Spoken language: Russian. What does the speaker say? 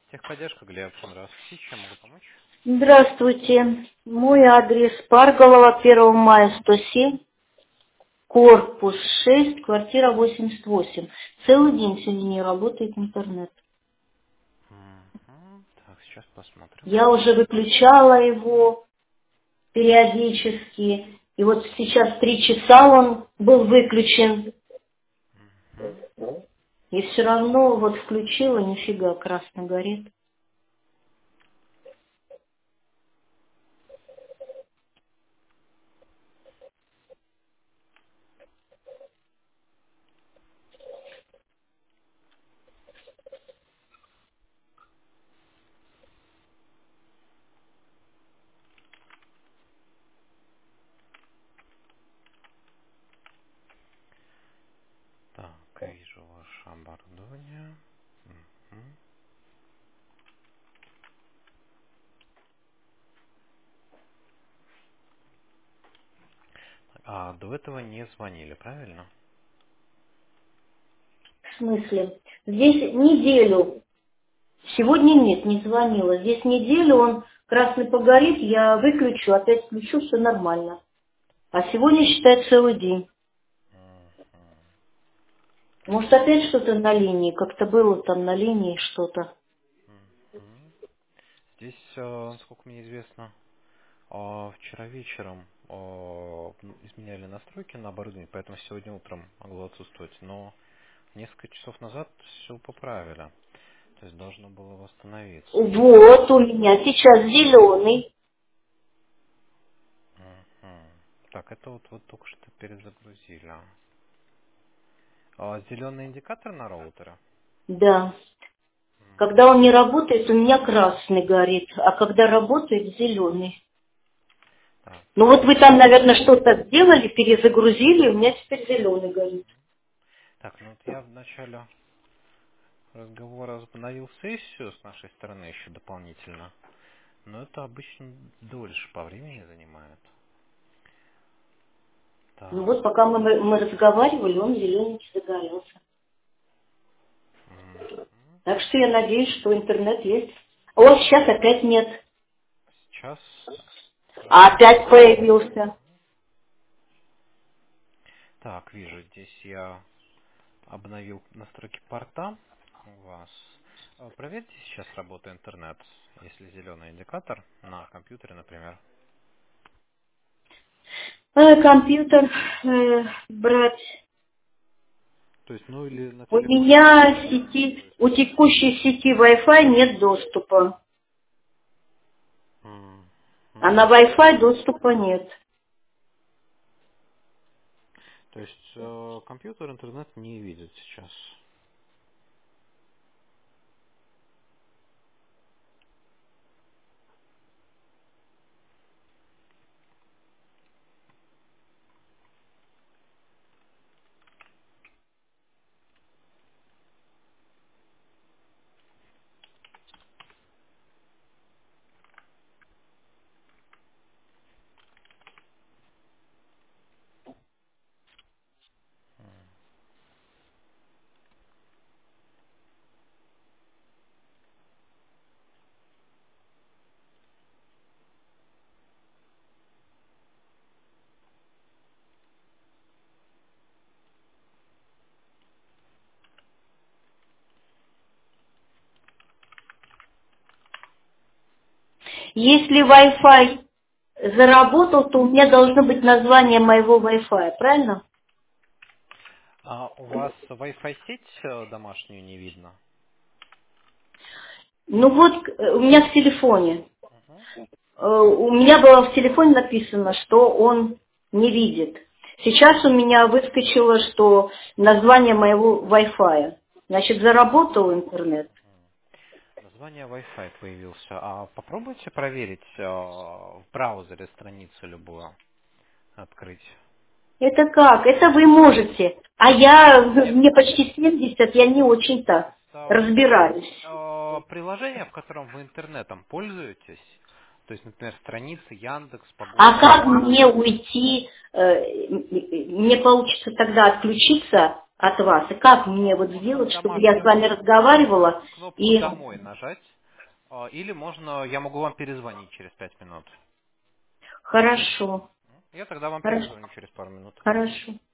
Техподдержка, Глеб, здравствуйте. Чем могу помочь? Здравствуйте. Мой адрес Парголова, 1 мая, 107, корпус 6, квартира 88. Целый день сегодня не работает интернет. Так, сейчас посмотрим. Я уже выключала его периодически. И вот сейчас 3 часа он был выключен. Мгм. И все равно вот включила, нифига, красно горит. Так, вижу ваше оборудование. Мгм. А до этого не звонили, правильно? В смысле? Здесь неделю. Сегодня нет, не звонила. Здесь неделю он красный погорит, я выключу, опять включу, все нормально. А сегодня, считай, целый день. Может, опять что-то на линии? Как-то было там на линии что-то. Мгм. Здесь, насколько мне известно, вчера вечером изменяли настройки на оборудование, поэтому сегодня утром могло отсутствовать. Но несколько часов назад все поправили. То есть должно было восстановиться. Вот у меня сейчас зеленый. Мгм. Так, это вот только что перезагрузили. Зеленый индикатор на роутере? Да. Когда Мгм. он не работает, у меня красный горит, а когда работает, зеленый. Так, Ну вот вы там, наверное, что-то сделали, перезагрузили, у меня теперь зеленый горит. так, ну вот я в начале разговора возобновил сессию с нашей стороны еще дополнительно, но это обычно дольше по времени занимает. Ну Так, вот пока мы разговаривали, он зелененький загорелся. м, Так что я надеюсь, что интернет есть. О, сейчас опять нет. сейчас А опять проверим. появился. Так, вижу, здесь я обновил настройки порта у вас. Проверьте сейчас работу интернет, если зеленый индикатор на компьютере, например. Компьютер брать. То есть, ну или на У телефоне меня тоже сети, у используйте. текущей сети Wi-Fi нет доступа. А на Мгм. Wi-Fi доступа нет. То есть компьютер интернет не видит сейчас. Если Wi-Fi заработал, то у меня должно быть название моего Wi-Fi, правильно? А у вас Wi-Fi сеть домашнюю не видно? Ну вот, у меня в телефоне. Мгм. У меня было в телефоне написано, что он не видит. Сейчас у меня выскочило, что название моего Wi-Fi. Значит, заработал интернет. Название Wi-Fi появился. А попробуйте проверить в браузере страницу любую открыть. Это как? Это вы можете. А мне почти 70, я не очень-то разбираюсь. Приложение, в котором вы интернетом пользуетесь, то есть, например, страницы Яндекс, А Погода. как мне уйти, мне получится тогда отключиться от вас? И как мне вот Можно в сделать, чтобы я с домашнем вами разговаривала кнопку и... «Домой» нажать. Или можно, я могу вам перезвонить через 5 минут. Хорошо. Я тогда вам Хорошо. перезвоню через пару минут. Хорошо.